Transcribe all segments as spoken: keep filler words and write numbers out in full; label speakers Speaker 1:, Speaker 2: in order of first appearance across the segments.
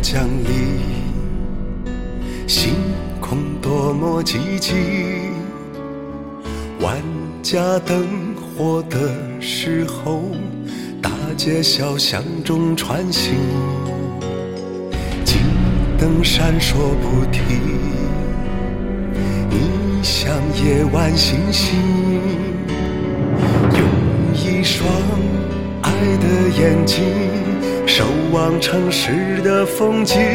Speaker 1: 江里，星空多么寂寂，万家灯火的时候，大街小巷中穿行，金灯闪烁不停，你像夜晚星星，用一双爱的眼睛守望城市的风景，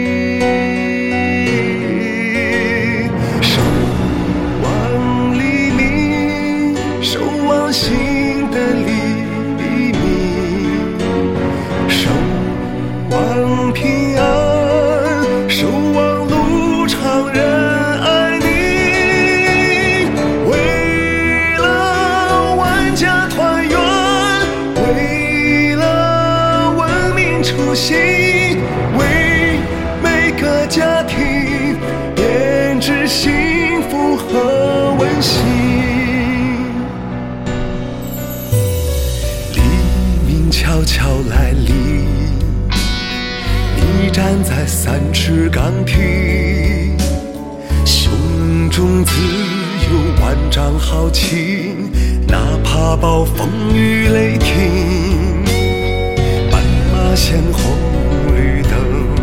Speaker 1: 守望黎明，守望心的黎明，守望平安，守望路长人爱你，为了万家团圆，为了文明初心，为每个家庭编织幸福和温馨。黎明悄悄来临，你站在三尺钢梯，胸中自有万丈豪情，哪怕暴风雨雷霆，斑马线红绿灯，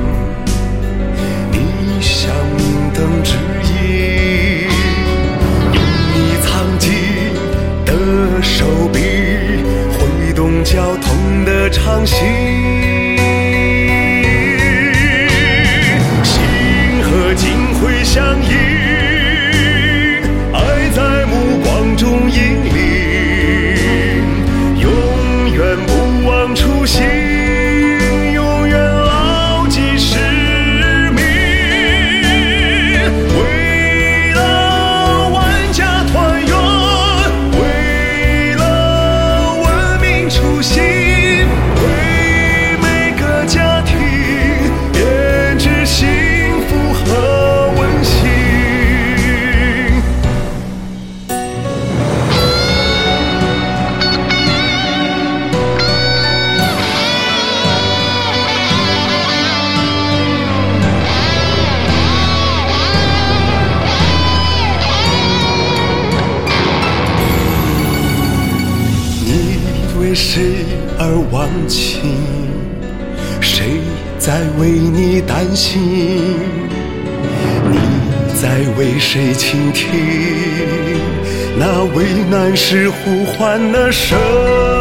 Speaker 1: 你像明灯指引，用你藏进的手臂挥动交通的长行，心和金会相依，爱在目光中引领，永远不忘初心，永远牢记使命，为了万家团圆，为了文明初心，为每个家庭编织幸福和温馨。你为谁而忘情？谁在为你担心？你在为谁倾听？那为难时呼唤的声